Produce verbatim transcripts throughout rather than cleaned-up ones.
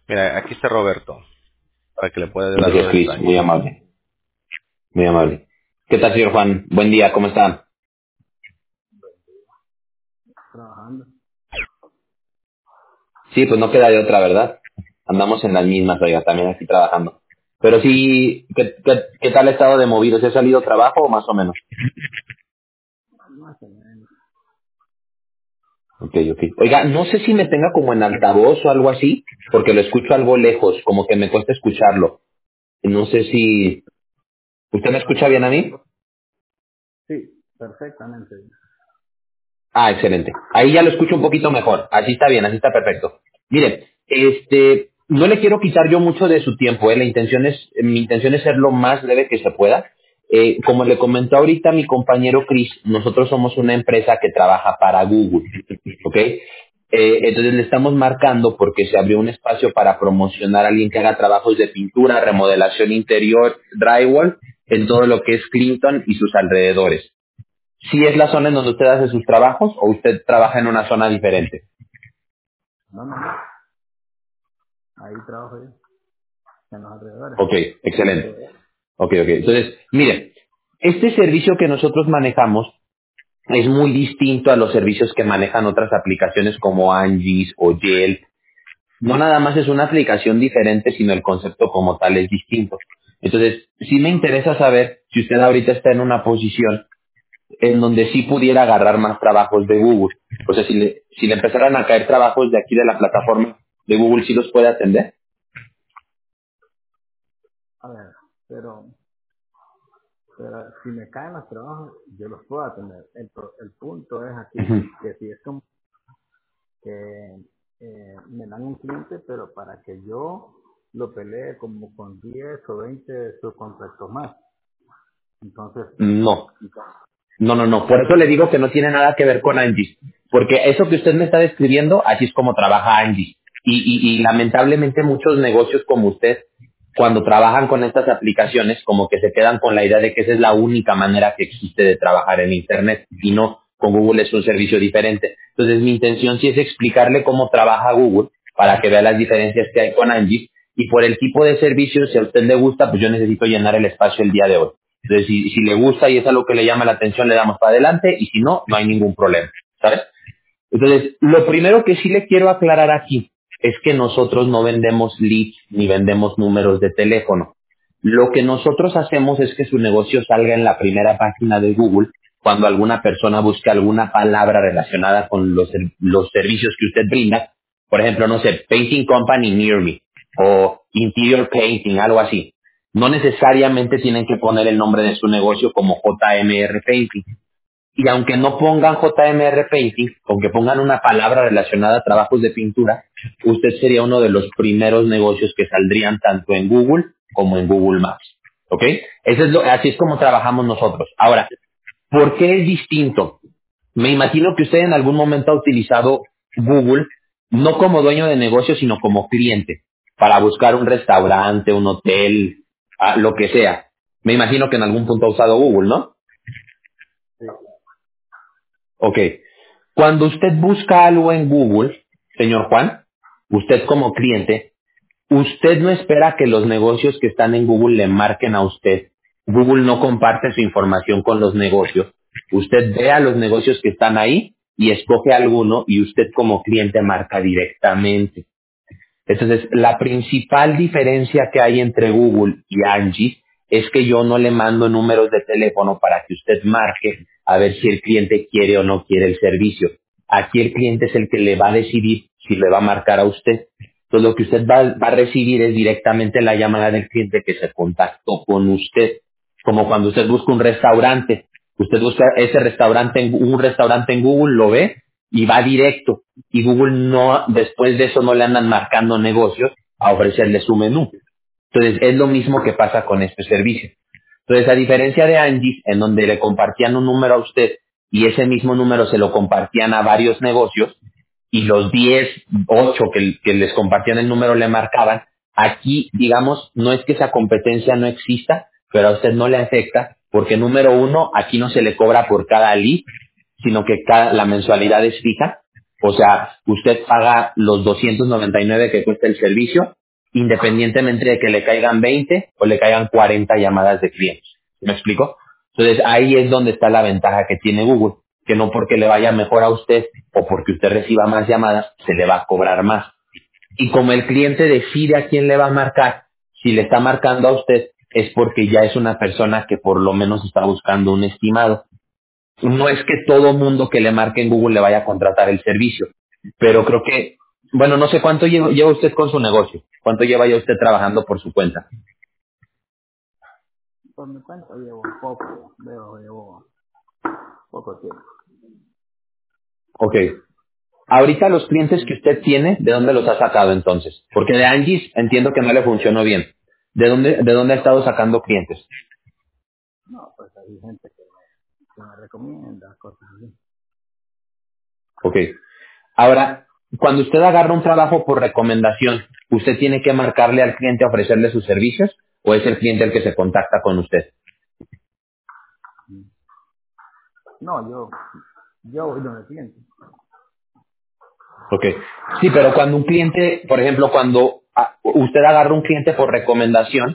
Mira, aquí está Roberto, para que le pueda dar Gracias, los Cris. detalles. Muy amable. Muy amable. ¿Qué tal, señor Juan? Buen día. ¿Cómo está? Trabajando. Sí, pues no queda de otra, ¿verdad? Andamos en las mismas, oiga, también aquí trabajando. Pero sí, ¿qué, qué, qué tal ha estado de movido? ¿Se ha salido trabajo o más o menos? Más o menos. Ok, ok. Oiga, no sé si me tenga como en altavoz o algo así, porque lo escucho algo lejos, como que me cuesta escucharlo. No sé si... ¿Usted me escucha bien a mí? Sí, perfectamente. Ah, excelente. Ahí ya lo escucho un poquito mejor. Así está bien, así está perfecto. Mire, este, no le quiero quitar yo mucho de su tiempo, ¿eh? La intención es, mi intención es ser lo más breve que se pueda. Eh, como le comentó ahorita mi compañero Chris, nosotros somos una empresa que trabaja para Google, ¿ok? Eh, entonces le estamos marcando porque se abrió un espacio para promocionar a alguien que haga trabajos de pintura, remodelación interior, drywall, en todo lo que es Clinton y sus alrededores. ¿Sí es la zona en donde usted hace sus trabajos o usted trabaja en una zona diferente? No, no, no. Ahí trabajo yo, en los alrededores. Ok, excelente. Ok, ok. Entonces, mire, este servicio que nosotros manejamos es muy distinto a los servicios que manejan otras aplicaciones como Angie's o Yelp. No nada más es una aplicación diferente, sino el concepto como tal es distinto. Entonces, sí me interesa saber si usted ahorita está en una posición en donde sí pudiera agarrar más trabajos de Google. O sea, si le, si le empezaran a caer trabajos de aquí de la plataforma de Google, ¿sí los puede atender? A ver, pero, pero si me caen los trabajos, yo los puedo atender. El, pro- el punto es aquí Ujú. que si es como que eh, me dan un cliente, pero para que yo lo pelee como con diez o veinte subcontractos más. Entonces, No, no, no, no. Por eso le digo que no tiene nada que ver con Angie. Porque eso que usted me está describiendo, así es como trabaja Angie. Y, y, y lamentablemente muchos negocios como usted, cuando trabajan con estas aplicaciones, como que se quedan con la idea de que esa es la única manera que existe de trabajar en Internet. Y no, con Google es un servicio diferente. Entonces mi intención sí es explicarle cómo trabaja Google para que vea las diferencias que hay con Angie. Y por el tipo de servicios, si a usted le gusta, pues yo necesito llenar el espacio el día de hoy. Entonces, si, si le gusta y es algo que le llama la atención, le damos para adelante y si no, no hay ningún problema, ¿sabes? Entonces, lo primero que sí le quiero aclarar aquí es que nosotros no vendemos leads ni vendemos números de teléfono. Lo que nosotros hacemos es que su negocio salga en la primera página de Google cuando alguna persona busque alguna palabra relacionada con los, ser- los servicios que usted brinda. Por ejemplo, no sé, Painting Company Near Me o Interior Painting, algo así. No necesariamente tienen que poner el nombre de su negocio como J M R Painting. Y aunque no pongan J M R Painting, aunque pongan una palabra relacionada a trabajos de pintura, usted sería uno de los primeros negocios que saldrían tanto en Google como en Google Maps. ¿Ok? Eso es lo, así es como trabajamos nosotros. Ahora, ¿por qué es distinto? Me imagino que usted en algún momento ha utilizado Google no como dueño de negocio, sino como cliente, para buscar un restaurante, un hotel, ah, lo que sea. Me imagino que en algún punto ha usado Google, ¿no? sí, Ok. Cuando usted busca algo en Google, señor Juan, usted como cliente, usted no espera que los negocios que están en Google le marquen a usted. Google no comparte su información con los negocios. Usted ve a los negocios que están ahí y escoge alguno y usted como cliente marca directamente. Entonces, la principal diferencia que hay entre Google y Angie es que yo no le mando números de teléfono para que usted marque a ver si el cliente quiere o no quiere el servicio. Aquí el cliente es el que le va a decidir si le va a marcar a usted. Entonces, lo que usted va, va a recibir es directamente la llamada del cliente que se contactó con usted. Como cuando usted busca un restaurante. Usted busca ese restaurante, en, un restaurante en Google, lo ve y va directo y Google no, después de eso no le andan marcando negocios a ofrecerle su menú. Entonces es lo mismo que pasa con este servicio. Entonces a diferencia de Angie, en donde le compartían un número a usted y ese mismo número se lo compartían a varios negocios y los diez, ocho que, que les compartían el número le marcaban, aquí digamos no es que esa competencia no exista, pero a usted no le afecta porque número uno, aquí no se le cobra por cada lead, sino que cada, la mensualidad es fija. O sea, usted paga los doscientos noventa y nueve que cuesta el servicio independientemente de que le caigan veinte o le caigan cuarenta llamadas de clientes. ¿Me explico? Entonces ahí es donde está la ventaja que tiene Google, que no porque le vaya mejor a usted o porque usted reciba más llamadas, se le va a cobrar más. Y como el cliente decide a quién le va a marcar, si le está marcando a usted, es porque ya es una persona que por lo menos está buscando un estimado. No es que todo mundo que le marque en Google le vaya a contratar el servicio, pero creo que, bueno, no sé cuánto lleva, lleva usted con su negocio, cuánto lleva ya usted trabajando por su cuenta. Por mi cuenta llevo poco, veo, llevo poco tiempo. Ok. Ahorita los clientes que usted tiene, ¿de dónde los ha sacado entonces? Porque de Angie's entiendo que no le funcionó bien. ¿De dónde, de dónde ha estado sacando clientes? No, pues hay gente que me, que me recomienda cosas así. Ok. Ahora, cuando usted agarra un trabajo por recomendación, ¿usted tiene que marcarle al cliente a ofrecerle sus servicios o es el cliente el que se contacta con usted? No, yo, yo voy donde el cliente. Ok. Sí, pero cuando un cliente, por ejemplo, cuando ah, usted agarra un cliente por recomendación,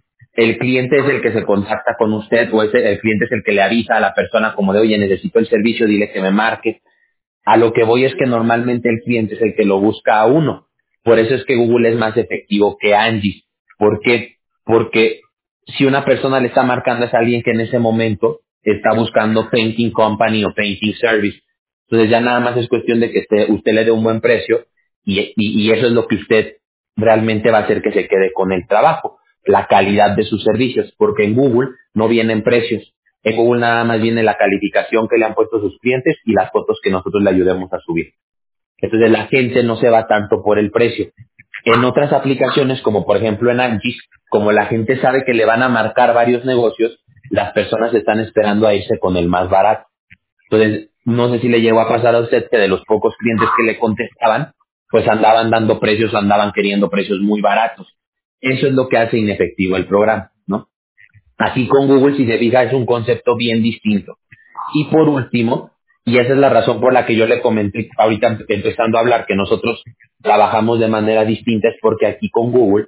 el cliente es el que se contacta con usted o ese, el cliente es el que le avisa a la persona como de, oye, necesito el servicio, dile que me marque. A lo que voy es que normalmente el cliente es el que lo busca a uno. Por eso es que Google es más efectivo que Angie. ¿Por qué? Porque si una persona le está marcando es alguien que en ese momento está buscando painting company o painting service. Entonces ya nada más es cuestión de que usted, usted le dé un buen precio y, y, y eso es lo que usted realmente va a hacer que se quede con el trabajo, la calidad de sus servicios, porque en Google no vienen precios. En Google nada más viene la calificación que le han puesto sus clientes y las fotos que nosotros le ayudemos a subir. Entonces la gente no se va tanto por el precio. En otras aplicaciones, como por ejemplo en Angie, como la gente sabe que le van a marcar varios negocios, las personas están esperando a irse con el más barato. Entonces, no sé si le llegó a pasar a usted que de los pocos clientes que le contestaban, pues andaban dando precios, andaban queriendo precios muy baratos. Eso es lo que hace inefectivo el programa, ¿no? Así con Google, si se fija, es un concepto bien distinto. Y por último, y esa es la razón por la que yo le comenté ahorita empezando a hablar que nosotros trabajamos de manera distinta, es porque aquí con Google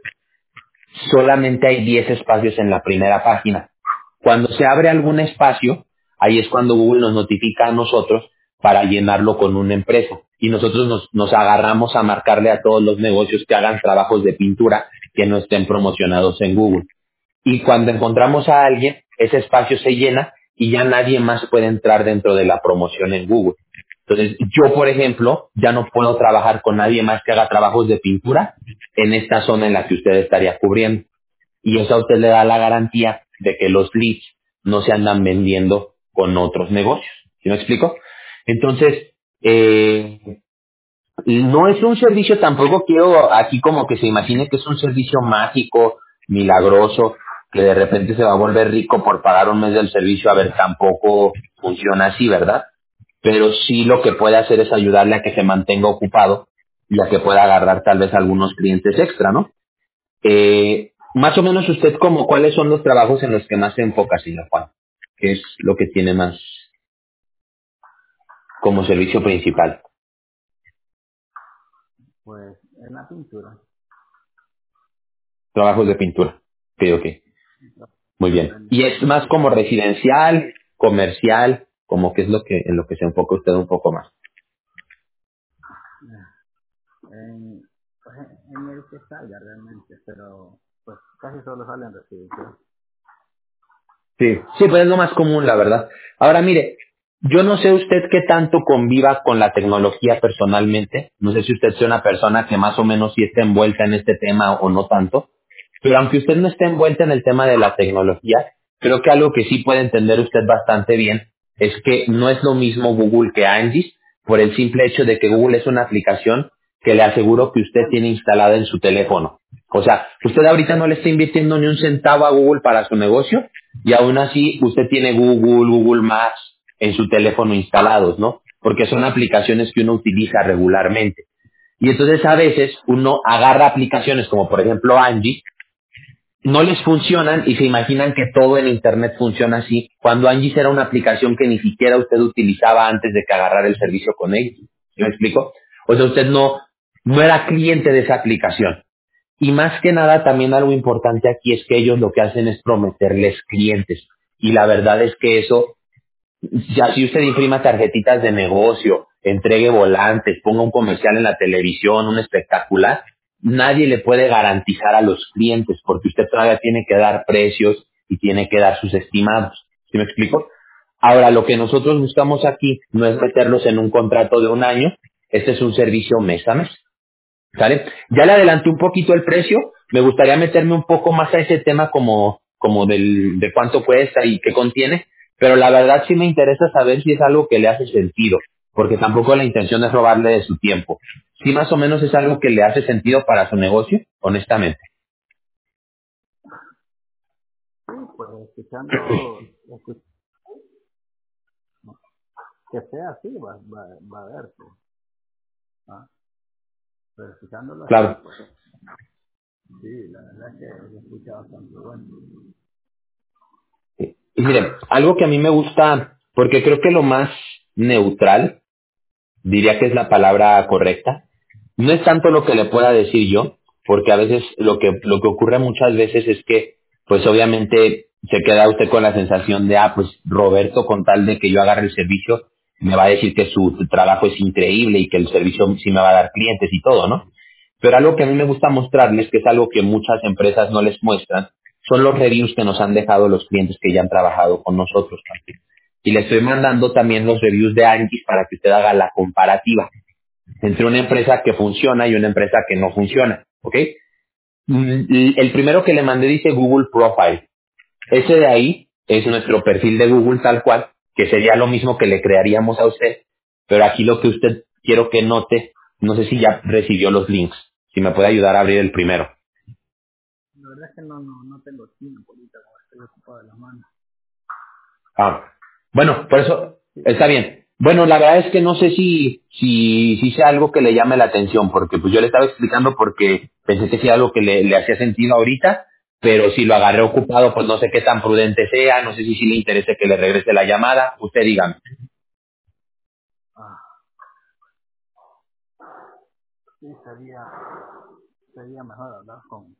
solamente hay diez espacios en la primera página. Cuando se abre algún espacio, ahí es cuando Google nos notifica a nosotros para llenarlo con una empresa. Y nosotros nos, nos agarramos a marcarle a todos los negocios que hagan trabajos de pintura que no estén promocionados en Google. Y cuando encontramos a alguien, ese espacio se llena y ya nadie más puede entrar dentro de la promoción en Google. Entonces, yo, por ejemplo, ya no puedo trabajar con nadie más que haga trabajos de pintura en esta zona en la que usted estaría cubriendo. Y eso a usted le da la garantía de que los leads no se andan vendiendo con otros negocios. ¿Sí me explico? Entonces, eh, no es un servicio, tampoco quiero aquí como que se imagine que es un servicio mágico, milagroso, que de repente se va a volver rico por pagar un mes del servicio. A ver, tampoco funciona así, ¿verdad? Pero sí lo que puede hacer es ayudarle a que se mantenga ocupado y a que pueda agarrar tal vez algunos clientes extra, ¿no? Eh, más o menos usted como cuáles son los trabajos en los que más se enfoca, señor Juan, que es lo que tiene más como servicio principal. Pues en la pintura. Trabajos de pintura. Ok, ok. Muy bien. Y es más como residencial, comercial, como que es lo que en lo que se enfoca usted un poco más. En, pues, en el que salga realmente, pero pues casi solo salen residenciales. Sí, sí, pues es lo más común, la verdad. Ahora, mire, yo no sé usted qué tanto conviva con la tecnología personalmente. No sé si usted sea una persona que más o menos sí está envuelta en este tema o no tanto. Pero aunque usted no esté envuelta en el tema de la tecnología, creo que algo que sí puede entender usted bastante bien es que no es lo mismo Google que Angie, por el simple hecho de que Google es una aplicación que le aseguro que usted tiene instalada en su teléfono. O sea, usted ahorita no le está invirtiendo ni un centavo a Google para su negocio y aún así usted tiene Google, Google Maps en su teléfono instalados, ¿no? Porque son aplicaciones que uno utiliza regularmente. Y entonces a veces uno agarra aplicaciones como por ejemplo Angie, no les funcionan y se imaginan que todo en Internet funciona así, cuando Angie era una aplicación que ni siquiera usted utilizaba antes de que agarrara el servicio con ellos. ¿Sí me explico? O sea, usted no, no era cliente de esa aplicación. Y más que nada, también algo importante aquí es que ellos lo que hacen es prometerles clientes. Y la verdad es que eso, ya si usted imprima tarjetitas de negocio, entregue volantes, ponga un comercial en la televisión, un espectacular, nadie le puede garantizar a los clientes porque usted todavía tiene que dar precios y tiene que dar sus estimados. ¿Sí me explico? Ahora, lo que nosotros buscamos aquí no es meterlos en un contrato de un año, este es un servicio mes a mes. ¿Sale? Ya le adelanté un poquito el precio, me gustaría meterme un poco más a ese tema como, como del, de cuánto cuesta y qué contiene, pero la verdad sí me interesa saber si es algo que le hace sentido, porque tampoco la intención es robarle de su tiempo. Si más o menos es algo que le hace sentido para su negocio, honestamente. Sí, pues escuchando, escu- que sea así, va, va, va a ver, pues, ¿ah? Pero escuchándolo así, Claro. pues sí, la verdad es que se escucha bastante bueno. Y miren, algo que a mí me gusta, porque creo que lo más neutral, diría que es la palabra correcta. No es tanto lo que le pueda decir yo, porque a veces lo que, lo que ocurre muchas veces es que, pues obviamente se queda usted con la sensación de, ah, pues Roberto, con tal de que yo agarre el servicio, me va a decir que su, su trabajo es increíble y que el servicio sí me va a dar clientes y todo, ¿no? Pero algo que a mí me gusta mostrarles, que es algo que muchas empresas no les muestran, son los reviews que nos han dejado los clientes que ya han trabajado con nosotros también. Y le estoy mandando también los reviews de Angie para que usted haga la comparativa entre una empresa que funciona y una empresa que no funciona, ¿ok? Mm, El primero que le mandé dice Google Profile. Ese de ahí es nuestro perfil de Google tal cual, que sería lo mismo que le crearíamos a usted, pero aquí lo que usted quiero que note, no sé si ya recibió los links, si me puede ayudar a abrir el primero. La verdad es que no, no, no tengo tiempo ahorita, como estoy ocupado de las manos. Ah, bueno, por eso está bien. Bueno, la verdad es que no sé si, si, si sea algo que le llame la atención, porque pues yo le estaba explicando porque pensé que sí algo que le, le hacía sentido ahorita, pero si lo agarré ocupado, pues no sé qué tan prudente sea, no sé si sí le interese que le regrese la llamada, usted dígame. Ah, sí, sería, sería mejor hablar con,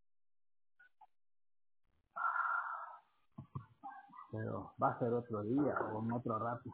pero va a ser otro día o en otro rato.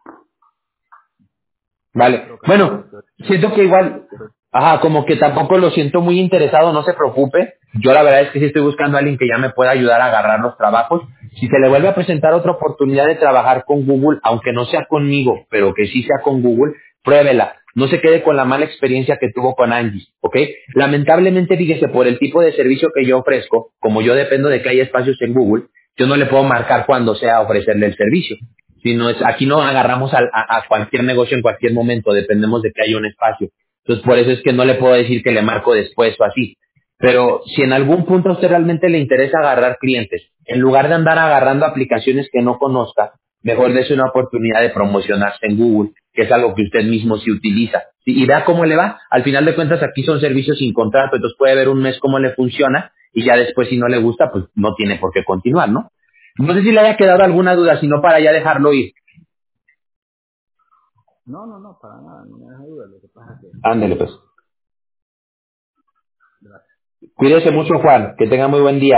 En Vale. otra ocasión, Bueno, porque siento que igual, ajá, como que tampoco lo siento muy interesado, no se preocupe. Yo la verdad es que sí estoy buscando a alguien que ya me pueda ayudar a agarrar los trabajos. Si se le vuelve a presentar otra oportunidad de trabajar con Google, aunque no sea conmigo, pero que sí sea con Google, pruébela. No se quede con la mala experiencia que tuvo con Angie, ¿ok? Lamentablemente, fíjese, por el tipo de servicio que yo ofrezco, como yo dependo de que haya espacios en Google, yo no le puedo marcar cuando sea ofrecerle el servicio. Si no es, aquí no agarramos al- a, a cualquier negocio en cualquier momento, dependemos de que haya un espacio. Entonces, por eso es que no le puedo decir que le marco después o así. Pero si en algún punto a usted realmente le interesa agarrar clientes, en lugar de andar agarrando aplicaciones que no conozca, mejor dése una oportunidad de promocionarse en Google, que es algo que usted mismo sí utiliza. Y y vea cómo le va. Al final de cuentas, aquí son servicios sin contrato, entonces puede ver un mes cómo le funciona y ya después, si no le gusta, pues no tiene por qué continuar, ¿no? No sé si le haya quedado alguna duda, si no para ya dejarlo ir. no, no, no, para nada, no me deja duda. Lo que pasa es que, Ándele pues. gracias. Cuídese mucho, Juan. Que tenga muy buen día.